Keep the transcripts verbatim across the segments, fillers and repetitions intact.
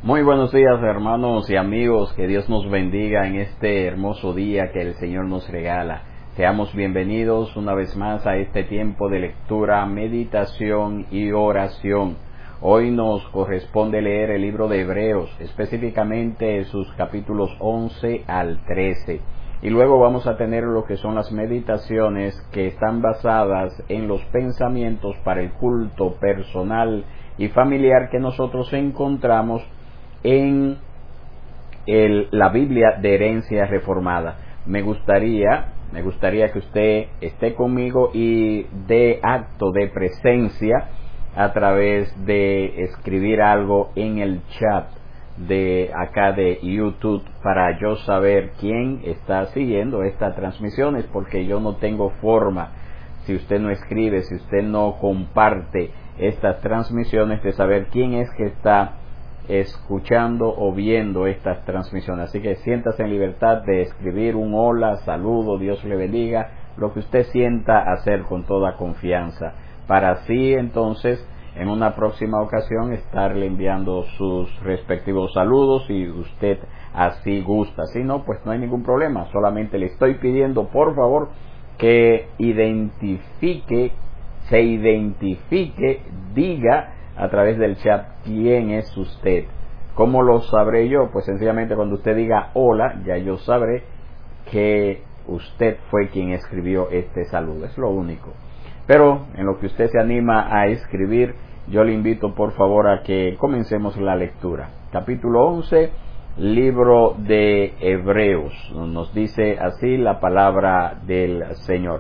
Muy buenos días, hermanos y amigos, que Dios nos bendiga en este hermoso día que el Señor nos regala. Seamos bienvenidos una vez más a este tiempo de lectura, meditación y oración. Hoy nos corresponde leer el libro de Hebreos, específicamente sus capítulos once al trece. Y luego vamos a tener lo que son las meditaciones que están basadas en los pensamientos para el culto personal y familiar que nosotros encontramos en el, la Biblia de Herencia Reformada. Me gustaría, me gustaría que usted esté conmigo y dé acto de presencia a través de escribir algo en el chat de acá de YouTube para yo saber quién está siguiendo estas transmisiones, porque yo no tengo forma, si usted no escribe, si usted no comparte estas transmisiones, de saber quién es que está escuchando o viendo estas transmisiones. Así que siéntase en libertad de escribir un hola, saludo, Dios le bendiga, lo que usted sienta hacer con toda confianza, para así entonces en una próxima ocasión estarle enviando sus respectivos saludos si usted así gusta. Si no, pues no hay ningún problema, solamente le estoy pidiendo por favor que identifique, se identifique, diga a través del chat quién es usted. ¿Cómo lo sabré yo? Pues sencillamente cuando usted diga hola, ya yo sabré que usted fue quien escribió este saludo, es lo único. Pero en lo que usted se anima a escribir, yo le invito por favor a que comencemos la lectura. Capítulo once, libro de Hebreos. Nos dice así la palabra del Señor.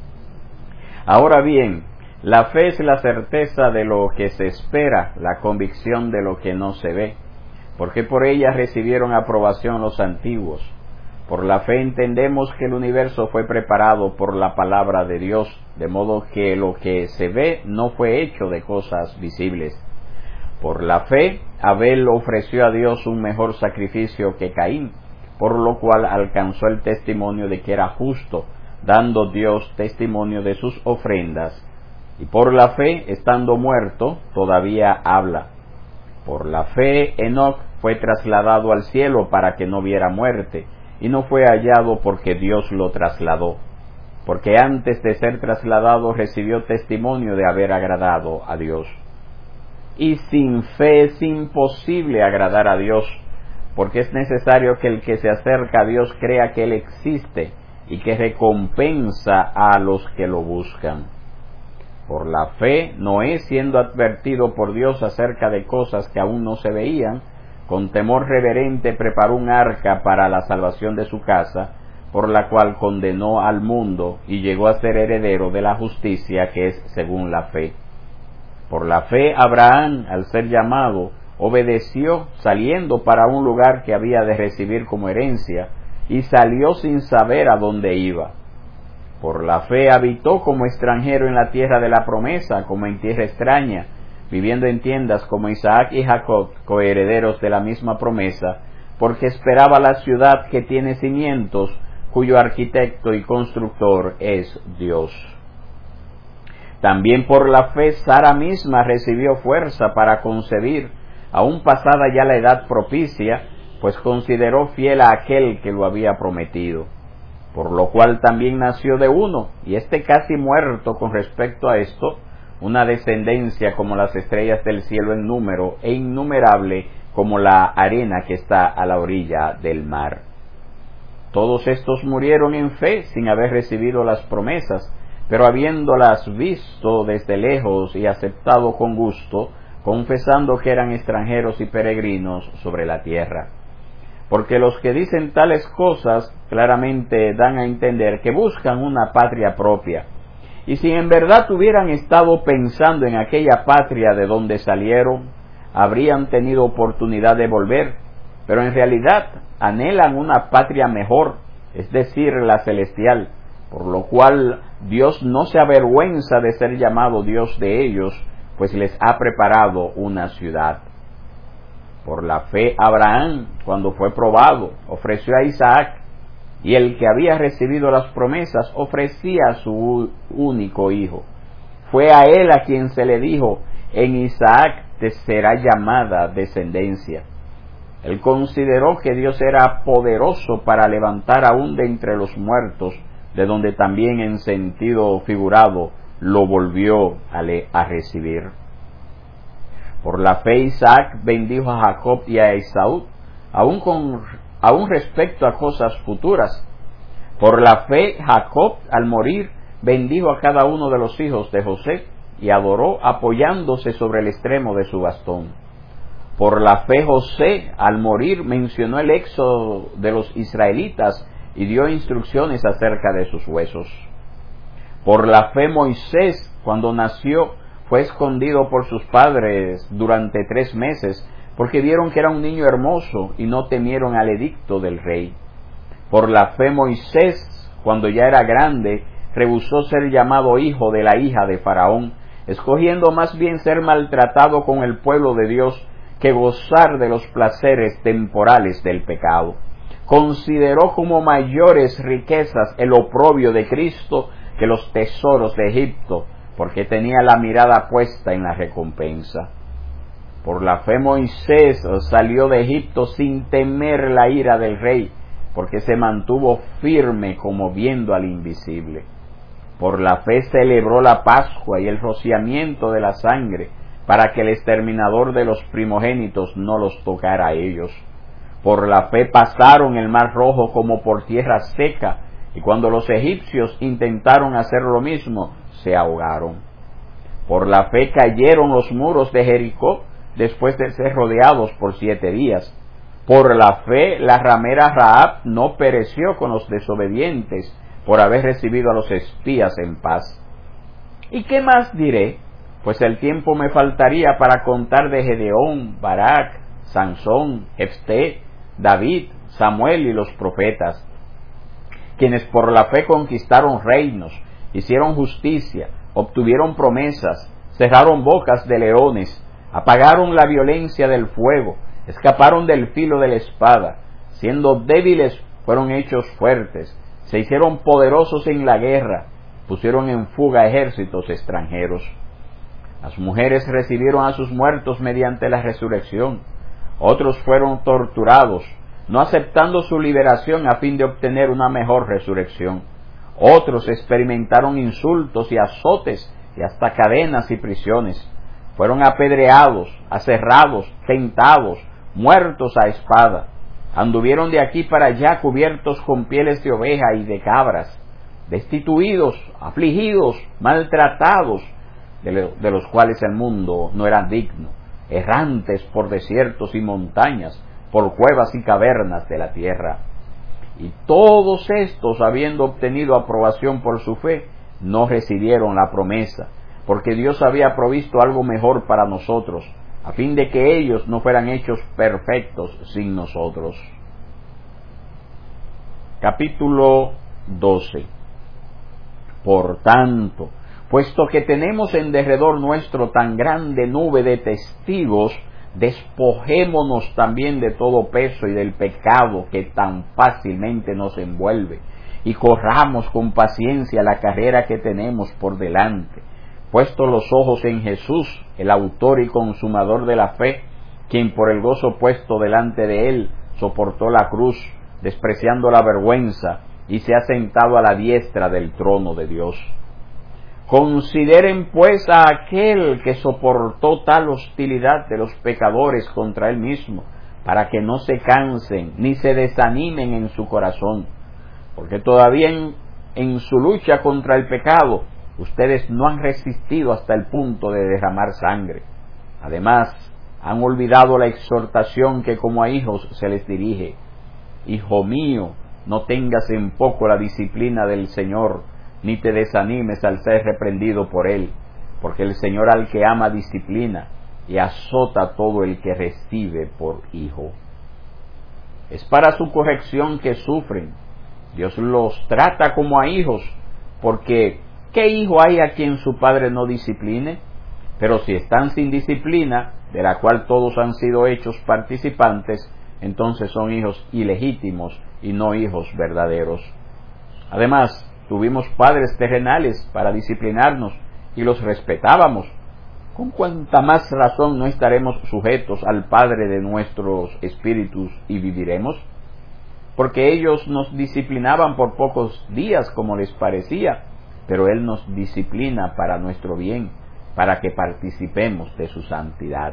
Ahora bien, la fe es la certeza de lo que se espera, la convicción de lo que no se ve, porque por ella recibieron aprobación los antiguos. Por la fe entendemos que el universo fue preparado por la palabra de Dios, de modo que lo que se ve no fue hecho de cosas visibles. Por la fe, Abel ofreció a Dios un mejor sacrificio que Caín, por lo cual alcanzó el testimonio de que era justo, dando Dios testimonio de sus ofrendas. Y por la fe, estando muerto, todavía habla. Por la fe, Enoc fue trasladado al cielo para que no viera muerte, y no fue hallado porque Dios lo trasladó, porque antes de ser trasladado recibió testimonio de haber agradado a Dios. Y sin fe es imposible agradar a Dios, porque es necesario que el que se acerca a Dios crea que Él existe y que recompensa a los que lo buscan. Por la fe, Noé, siendo advertido por Dios acerca de cosas que aún no se veían, con temor reverente preparó un arca para la salvación de su casa, por la cual condenó al mundo y llegó a ser heredero de la justicia que es según la fe. Por la fe, Abraham, al ser llamado, obedeció, saliendo para un lugar que había de recibir como herencia, y salió sin saber a dónde iba. Por la fe habitó como extranjero en la tierra de la promesa, como en tierra extraña, viviendo en tiendas como Isaac y Jacob, coherederos de la misma promesa, porque esperaba la ciudad que tiene cimientos, cuyo arquitecto y constructor es Dios. También por la fe Sara misma recibió fuerza para concebir, aún pasada ya la edad propicia, pues consideró fiel a aquel que lo había prometido. Por lo cual también nació de uno, y este casi muerto con respecto a esto, una descendencia como las estrellas del cielo en número, e innumerable como la arena que está a la orilla del mar. Todos estos murieron en fe sin haber recibido las promesas, pero habiéndolas visto desde lejos y aceptado con gusto, confesando que eran extranjeros y peregrinos sobre la tierra. Porque los que dicen tales cosas claramente dan a entender que buscan una patria propia. Y si en verdad hubieran estado pensando en aquella patria de donde salieron, habrían tenido oportunidad de volver, pero en realidad anhelan una patria mejor, es decir, la celestial, por lo cual Dios no se avergüenza de ser llamado Dios de ellos, pues les ha preparado una ciudad. Por la fe Abraham, cuando fue probado, ofreció a Isaac, y el que había recibido las promesas ofrecía a su único hijo. Fue a él a quien se le dijo: en Isaac te será llamada descendencia. Él consideró que Dios era poderoso para levantar aún de entre los muertos, de donde también en sentido figurado lo volvió a, le, a recibir. Por la fe Isaac bendijo a Jacob y a Esaú, aún, con, aún respecto a cosas futuras. Por la fe Jacob, al morir, bendijo a cada uno de los hijos de José y adoró apoyándose sobre el extremo de su bastón. Por la fe José, al morir, mencionó el éxodo de los israelitas y dio instrucciones acerca de sus huesos. Por la fe Moisés, cuando nació, fue escondido por sus padres durante tres meses, porque vieron que era un niño hermoso y no temieron al edicto del rey. Por la fe Moisés, cuando ya era grande, rehusó ser llamado hijo de la hija de Faraón, escogiendo más bien ser maltratado con el pueblo de Dios que gozar de los placeres temporales del pecado. Consideró como mayores riquezas el oprobio de Cristo que los tesoros de Egipto, porque tenía la mirada puesta en la recompensa. Por la fe Moisés salió de Egipto sin temer la ira del rey, porque se mantuvo firme como viendo al invisible. Por la fe celebró la Pascua y el rociamiento de la sangre, para que el exterminador de los primogénitos no los tocara a ellos. Por la fe pasaron el mar rojo como por tierra seca, y cuando los egipcios intentaron hacer lo mismo, se ahogaron. Por la fe cayeron los muros de Jericó, después de ser rodeados por siete días. Por la fe la ramera Rahab no pereció con los desobedientes, por haber recibido a los espías en paz. ¿Y qué más diré? Pues el tiempo me faltaría para contar de Gedeón, Barak, Sansón, Jefté, David, Samuel y los profetas, quienes por la fe conquistaron reinos, hicieron justicia, obtuvieron promesas, cerraron bocas de leones, apagaron la violencia del fuego, escaparon del filo de la espada, siendo débiles fueron hechos fuertes, se hicieron poderosos en la guerra, pusieron en fuga ejércitos extranjeros. Las mujeres recibieron a sus muertos mediante la resurrección. Otros fueron torturados, no aceptando su liberación a fin de obtener una mejor resurrección. Otros experimentaron insultos y azotes y hasta cadenas y prisiones. Fueron apedreados, aserrados, tentados, muertos a espada. Anduvieron de aquí para allá cubiertos con pieles de oveja y de cabras, destituidos, afligidos, maltratados, de los cuales el mundo no era digno, errantes por desiertos y montañas, por cuevas y cavernas de la tierra. Y todos estos, habiendo obtenido aprobación por su fe, no recibieron la promesa, porque Dios había provisto algo mejor para nosotros, a fin de que ellos no fueran hechos perfectos sin nosotros. Capítulo doce. Por tanto, puesto que tenemos en derredor nuestro tan grande nube de testigos, despojémonos también de todo peso y del pecado que tan fácilmente nos envuelve, y corramos con paciencia la carrera que tenemos por delante, puestos los ojos en Jesús, el autor y consumador de la fe, quien por el gozo puesto delante de él soportó la cruz, despreciando la vergüenza, y se ha sentado a la diestra del trono de Dios. Consideren pues a aquel que soportó tal hostilidad de los pecadores contra él mismo, para que no se cansen ni se desanimen en su corazón, porque todavía en, en su lucha contra el pecado, ustedes no han resistido hasta el punto de derramar sangre. Además, han olvidado la exhortación que como a hijos se les dirige. Hijo mío, no tengas en poco la disciplina del Señor, ni te desanimes al ser reprendido por Él, porque el Señor al que ama disciplina y azota a todo el que recibe por hijo. Es para su corrección que sufren. Dios los trata como a hijos, porque ¿qué hijo hay a quien su padre no discipline? Pero si están sin disciplina, de la cual todos han sido hechos participantes, entonces son hijos ilegítimos y no hijos verdaderos. Además, tuvimos padres terrenales para disciplinarnos y los respetábamos. con cuanta más razón no estaremos sujetos al Padre de nuestros espíritus y viviremos, porque ellos nos disciplinaban por pocos días como les parecía, pero Él nos disciplina para nuestro bien, para que participemos de su santidad.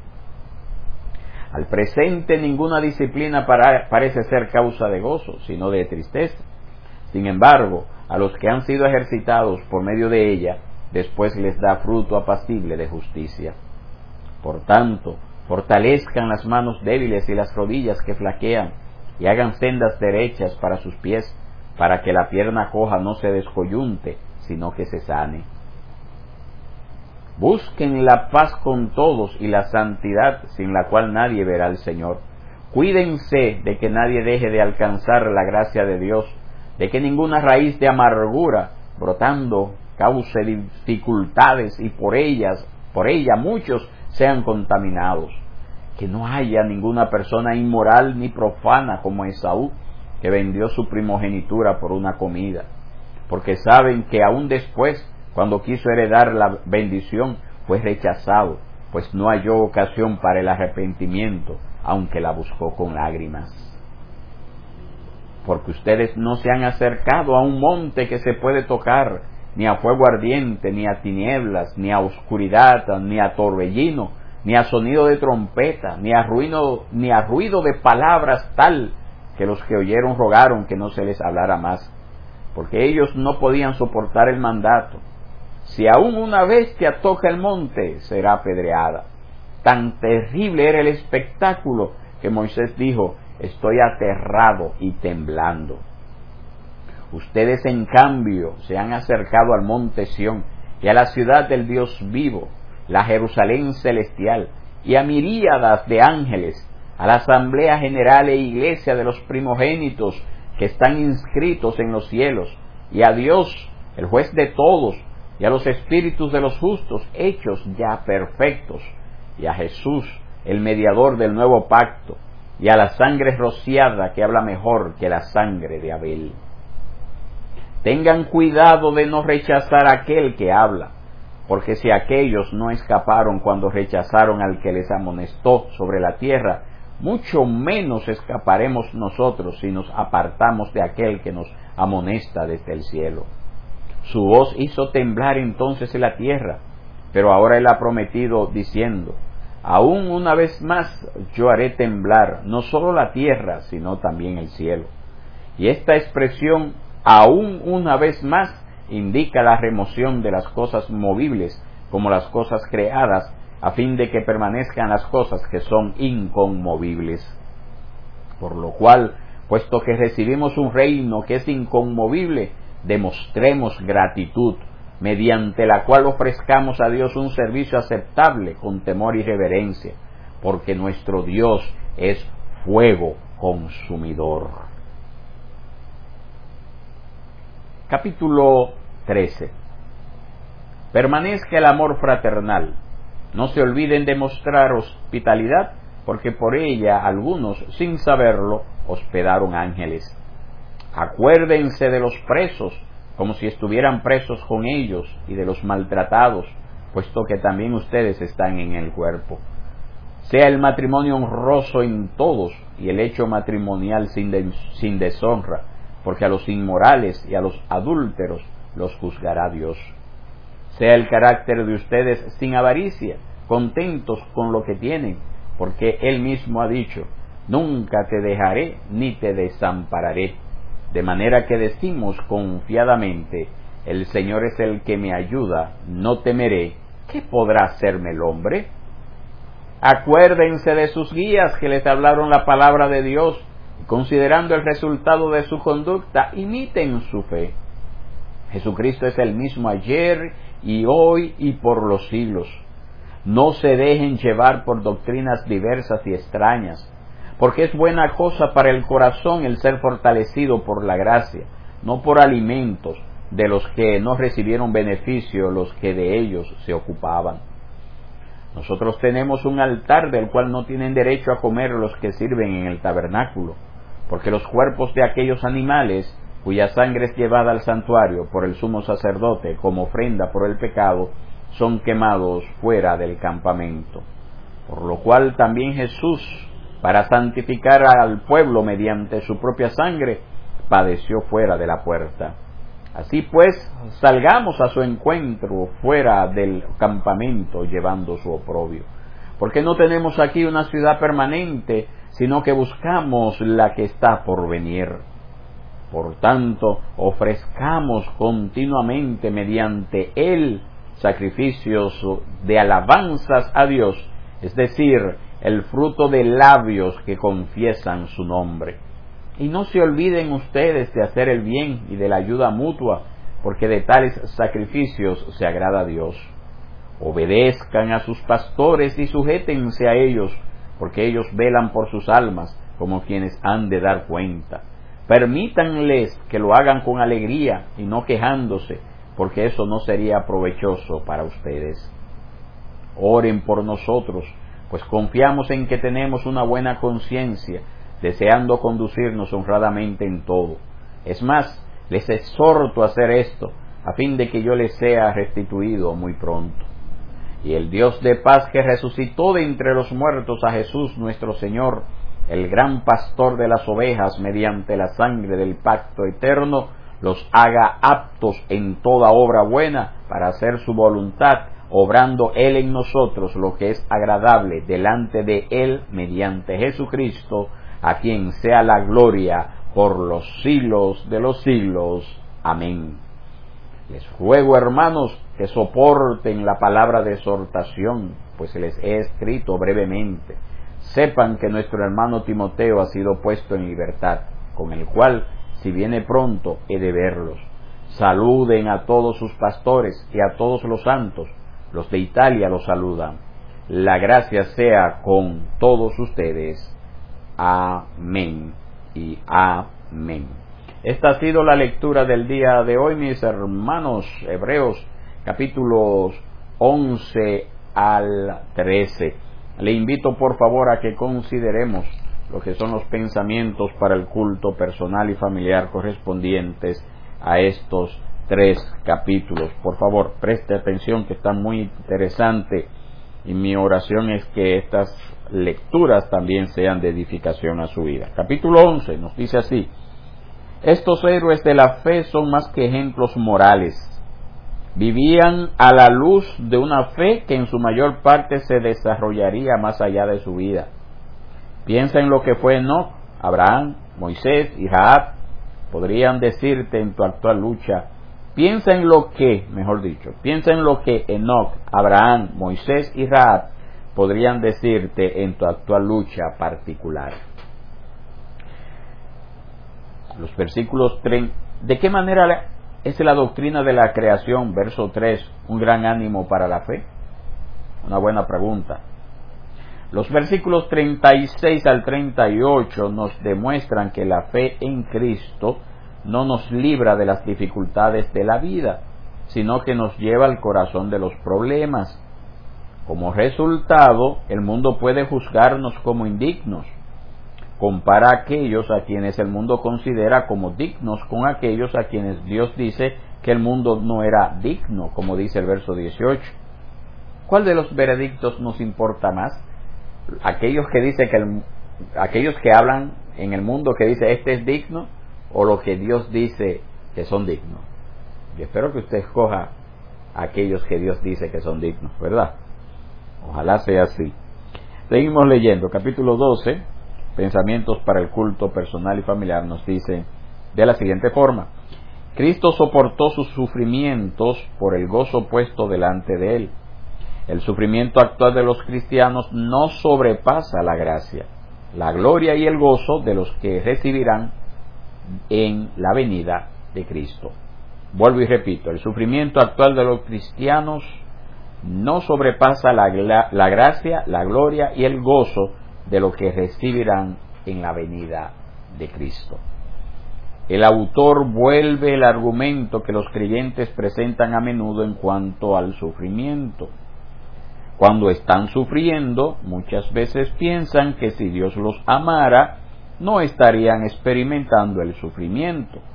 Al presente ninguna disciplina para, parece ser causa de gozo, sino de tristeza. Sin embargo, a los que han sido ejercitados por medio de ella, después les da fruto apacible de justicia. Por tanto, fortalezcan las manos débiles y las rodillas que flaquean, y hagan sendas derechas para sus pies, para que la pierna coja no se descoyunte, sino que se sane. Busquen la paz con todos y la santidad, sin la cual nadie verá al Señor. Cuídense de que nadie deje de alcanzar la gracia de Dios, de que ninguna raíz de amargura brotando cause dificultades y por ellas, por ella muchos sean contaminados. Que no haya ninguna persona inmoral ni profana como Esaú, que vendió su primogenitura por una comida, porque saben que aún después, cuando quiso heredar la bendición, fue rechazado, pues no halló ocasión para el arrepentimiento, aunque la buscó con lágrimas. Porque ustedes no se han acercado a un monte que se puede tocar, ni a fuego ardiente, ni a tinieblas, ni a oscuridad, ni a torbellino, ni a sonido de trompeta, ni a ruido, ni a ruido de palabras tal que los que oyeron rogaron que no se les hablara más, porque ellos no podían soportar el mandato. Si aún una bestia toca el monte, será apedreada. Tan terrible era el espectáculo que Moisés dijo: estoy aterrado y temblando. Ustedes, en cambio, se han acercado al monte Sión y a la ciudad del Dios vivo, la Jerusalén celestial, y a miríadas de ángeles, a la asamblea general e iglesia de los primogénitos que están inscritos en los cielos, y a Dios, el juez de todos, y a los espíritus de los justos hechos ya perfectos, y a Jesús, el mediador del nuevo pacto, y a la sangre rociada que habla mejor que la sangre de Abel. Tengan cuidado de no rechazar a aquel que habla, porque si aquellos no escaparon cuando rechazaron al que les amonestó sobre la tierra, mucho menos escaparemos nosotros si nos apartamos de aquel que nos amonesta desde el cielo. Su voz hizo temblar entonces la tierra, pero ahora Él ha prometido diciendo: aún una vez más yo haré temblar no solo la tierra, sino también el cielo. Y esta expresión, aún una vez más, indica la remoción de las cosas movibles como las cosas creadas, a fin de que permanezcan las cosas que son inconmovibles. Por lo cual, puesto que recibimos un reino que es inconmovible, demostremos gratitud, mediante la cual ofrezcamos a Dios un servicio aceptable con temor y reverencia, porque nuestro Dios es fuego consumidor. Capítulo trece. Permanezca el amor fraternal. No se olviden de mostrar hospitalidad, porque por ella algunos, sin saberlo, hospedaron ángeles. Acuérdense de los presos, como si estuvieran presos con ellos, y de los maltratados, puesto que también ustedes están en el cuerpo. Sea el matrimonio honroso en todos, y el hecho matrimonial sin, de, sin deshonra, porque a los inmorales y a los adúlteros los juzgará Dios. Sea el carácter de ustedes sin avaricia, contentos con lo que tienen, porque Él mismo ha dicho: nunca te dejaré ni te desampararé. De manera que decimos confiadamente: el Señor es el que me ayuda, no temeré. ¿Qué podrá hacerme el hombre? Acuérdense de sus guías que les hablaron la palabra de Dios, y considerando el resultado de su conducta, imiten su fe. Jesucristo es el mismo ayer y hoy y por los siglos. No se dejen llevar por doctrinas diversas y extrañas, porque es buena cosa para el corazón el ser fortalecido por la gracia, no por alimentos de los que no recibieron beneficio los que de ellos se ocupaban. Nosotros tenemos un altar del cual no tienen derecho a comer los que sirven en el tabernáculo, porque los cuerpos de aquellos animales, cuya sangre es llevada al santuario por el sumo sacerdote como ofrenda por el pecado, son quemados fuera del campamento. Por lo cual también Jesús, para santificar al pueblo mediante su propia sangre, padeció fuera de la puerta. Así pues, salgamos a su encuentro fuera del campamento llevando su oprobio. Porque no tenemos aquí una ciudad permanente, sino que buscamos la que está por venir. Por tanto, ofrezcamos continuamente mediante él sacrificios de alabanzas a Dios, es decir, el fruto de labios que confiesan su nombre. Y no se olviden ustedes de hacer el bien y de la ayuda mutua, porque de tales sacrificios se agrada a Dios. Obedezcan a sus pastores y sujétense a ellos, porque ellos velan por sus almas como quienes han de dar cuenta. Permítanles que lo hagan con alegría y no quejándose, porque eso no sería provechoso para ustedes. Oren por nosotros, pues confiamos en que tenemos una buena conciencia, deseando conducirnos honradamente en todo. Es más, les exhorto a hacer esto, a fin de que yo les sea restituido muy pronto. Y el Dios de paz, que resucitó de entre los muertos a Jesús nuestro Señor, el gran pastor de las ovejas, mediante la sangre del pacto eterno, los haga aptos en toda obra buena para hacer su voluntad, obrando Él en nosotros lo que es agradable delante de Él mediante Jesucristo, a quien sea la gloria por los siglos de los siglos. Amén. Les ruego, hermanos, que soporten la palabra de exhortación, pues les he escrito brevemente. Sepan que nuestro hermano Timoteo ha sido puesto en libertad, con el cual, si viene pronto, he de verlos. Saluden a todos sus pastores y a todos los santos. Los de Italia los saludan. La gracia sea con todos ustedes. Amén y amén. Esta ha sido la lectura del día de hoy, mis hermanos. Hebreos capítulos once al trece. Le invito por favor a que consideremos lo que son los pensamientos para el culto personal y familiar correspondientes a estos tres capítulos. Por favor, preste atención, que está muy interesante, y mi oración es que estas lecturas también sean de edificación a su vida. Capítulo once nos dice así: estos héroes de la fe son más que ejemplos morales. Vivían a la luz de una fe que en su mayor parte se desarrollaría más allá de su vida. Piensa en lo que fue Enoc, Abraham, Moisés y Rahab. Podrían decirte en tu actual lucha. Piensa en lo que, mejor dicho, piensa en lo que Enoc, Abraham, Moisés y Rahab podrían decirte en tu actual lucha particular. Los versículos treinta. ¿De qué manera es la doctrina de la creación, verso tres, un gran ánimo para la fe? Una buena pregunta. Los versículos treinta y seis al treinta y ocho nos demuestran que la fe en Cristo no nos libra de las dificultades de la vida, sino que nos lleva al corazón de los problemas. Como resultado, el mundo puede juzgarnos como indignos. Compara a aquellos a quienes el mundo considera como dignos con aquellos a quienes Dios dice que el mundo no era digno, como dice el verso dieciocho. ¿Cuál de los veredictos nos importa más? Aquellos que dicen que el, aquellos que hablan en el mundo que dice este es digno, o lo que Dios dice que son dignos. Yo espero que usted escoja a aquellos que Dios dice que son dignos, ¿verdad? Ojalá sea así. Seguimos leyendo, capítulo doce, pensamientos para el culto personal y familiar, nos dice de la siguiente forma: Cristo soportó sus sufrimientos por el gozo puesto delante de él. El sufrimiento actual de los cristianos no sobrepasa la gracia, la gloria y el gozo de los que recibirán en la venida de Cristo. Vuelvo y repito, el sufrimiento actual de los cristianos no sobrepasa la, la gracia, la gloria y el gozo de los que recibirán en la venida de Cristo. El autor vuelve el argumento que los creyentes presentan a menudo en cuanto al sufrimiento. Cuando están sufriendo, muchas veces piensan que si Dios los amara, no estarían experimentando el sufrimiento.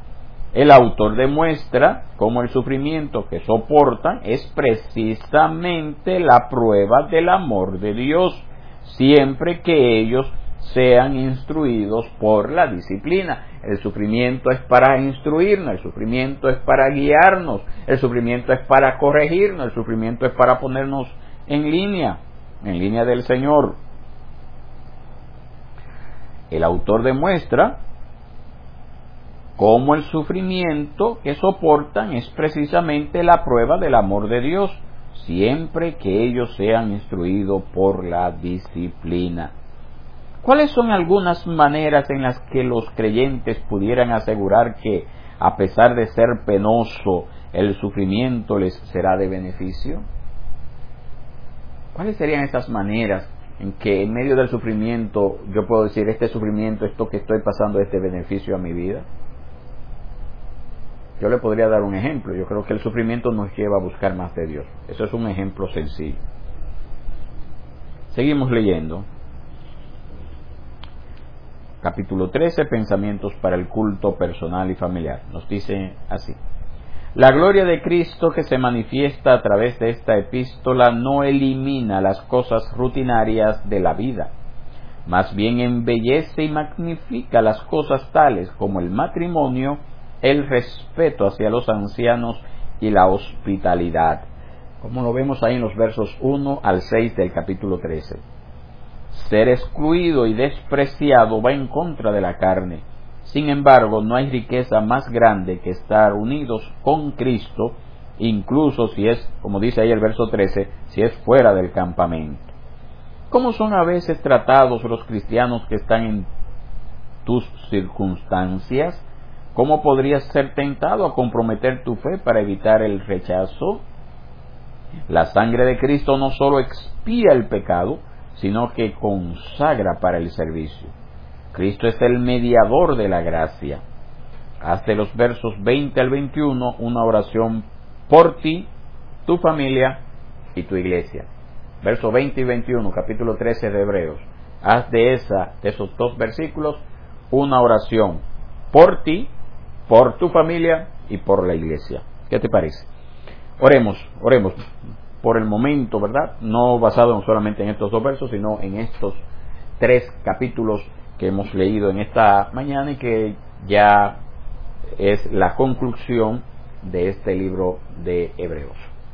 El autor demuestra cómo el sufrimiento que soportan es precisamente la prueba del amor de Dios, siempre que ellos sean instruidos por la disciplina. El sufrimiento es para instruirnos, el sufrimiento es para guiarnos, el sufrimiento es para corregirnos, el sufrimiento es para ponernos en línea, en línea del Señor. El autor demuestra cómo el sufrimiento que soportan es precisamente la prueba del amor de Dios, siempre que ellos sean instruidos por la disciplina. ¿Cuáles son algunas maneras en las que los creyentes pudieran asegurar que, a pesar de ser penoso, el sufrimiento les será de beneficio? ¿Cuáles serían esas maneras en que en medio del sufrimiento yo puedo decir, este sufrimiento, esto que estoy pasando, es de beneficio a mi vida? Yo le podría dar un ejemplo. Yo creo que el sufrimiento nos lleva a buscar más de Dios. Eso es un ejemplo sencillo. Seguimos leyendo. Capítulo trece, pensamientos para el culto personal y familiar. Nos dice así: la gloria de Cristo que se manifiesta a través de esta epístola no elimina las cosas rutinarias de la vida, más bien embellece y magnifica las cosas tales como el matrimonio, el respeto hacia los ancianos y la hospitalidad, como lo vemos ahí en los versos uno al seis del capítulo trece. Ser excluido y despreciado va en contra de la carne. Sin embargo, no hay riqueza más grande que estar unidos con Cristo, incluso si es, como dice ahí el verso trece, si es fuera del campamento. ¿Cómo son a veces tratados los cristianos que están en tus circunstancias? ¿Cómo podrías ser tentado a comprometer tu fe para evitar el rechazo? La sangre de Cristo no solo expía el pecado, sino que consagra para el servicio. Cristo es el mediador de la gracia. Haz de los versos veinte al veintiuno una oración por ti, tu familia y tu iglesia. Versos veinte y veintiuno, capítulo trece de Hebreos. Haz de, esa, de esos dos versículos una oración por ti, por tu familia y por la iglesia. ¿Qué te parece? Oremos, oremos por el momento, ¿verdad? No basado solamente en estos dos versos, sino en estos tres capítulos que hemos leído en esta mañana y que ya es la conclusión de este libro de Hebreos.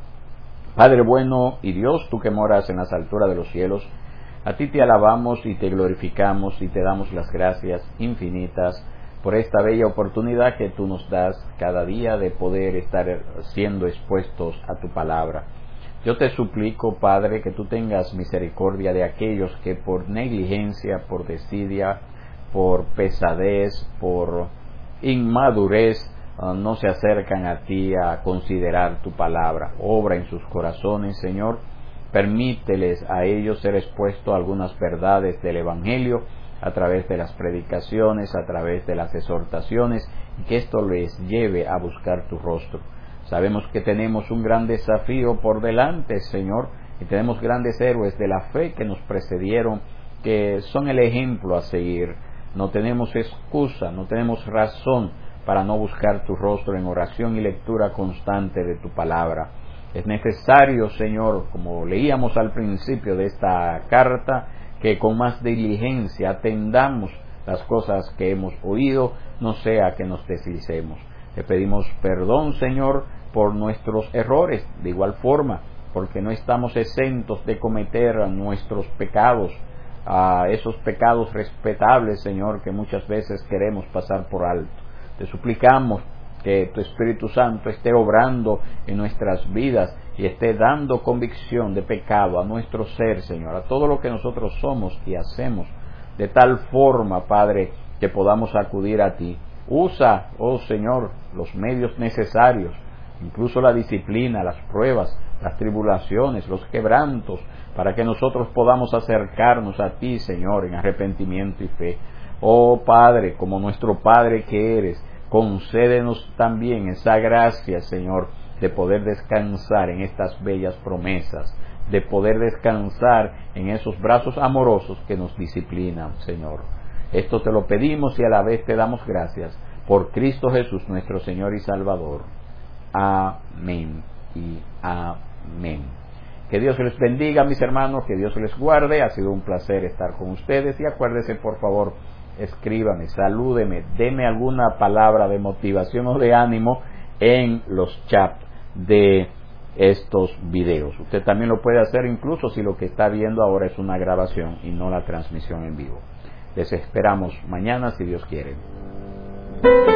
Padre bueno y Dios, tú que moras en las alturas de los cielos, a ti te alabamos y te glorificamos y te damos las gracias infinitas por esta bella oportunidad que tú nos das cada día de poder estar siendo expuestos a tu palabra. Yo te suplico, Padre, que tú tengas misericordia de aquellos que por negligencia, por desidia, por pesadez, por inmadurez, uh, no se acercan a ti a considerar tu palabra. Obra en sus corazones, Señor. Permíteles a ellos ser expuestos a algunas verdades del Evangelio a través de las predicaciones, a través de las exhortaciones, y que esto les lleve a buscar tu rostro. Sabemos que tenemos un gran desafío por delante, Señor, y tenemos grandes héroes de la fe que nos precedieron, que son el ejemplo a seguir. No tenemos excusa, no tenemos razón para no buscar tu rostro en oración y lectura constante de tu palabra. Es necesario, Señor, como leíamos al principio de esta carta, que con más diligencia atendamos las cosas que hemos oído, no sea que nos deslicemos. Te pedimos perdón, Señor, por nuestros errores, de igual forma, porque no estamos exentos de cometer nuestros pecados, a esos pecados respetables, Señor, que muchas veces queremos pasar por alto. Te suplicamos que tu Espíritu Santo esté obrando en nuestras vidas y esté dando convicción de pecado a nuestro ser, Señor, a todo lo que nosotros somos y hacemos, de tal forma, Padre, que podamos acudir a ti. Usa, oh Señor, los medios necesarios, incluso la disciplina, las pruebas, las tribulaciones, los quebrantos, para que nosotros podamos acercarnos a ti, Señor, en arrepentimiento y fe. Oh Padre, como nuestro Padre que eres, concédenos también esa gracia, Señor, de poder descansar en estas bellas promesas, de poder descansar en esos brazos amorosos que nos disciplinan, Señor. Esto te lo pedimos y a la vez te damos gracias, por Cristo Jesús, nuestro Señor y Salvador. Amén y amén. Que Dios les bendiga, mis hermanos, que Dios les guarde. Ha sido un placer estar con ustedes y acuérdense, por favor, escríbame, salúdeme, deme alguna palabra de motivación o de ánimo en los chats de estos videos. Usted también lo puede hacer incluso si lo que está viendo ahora es una grabación y no la transmisión en vivo. Les esperamos mañana si Dios quiere.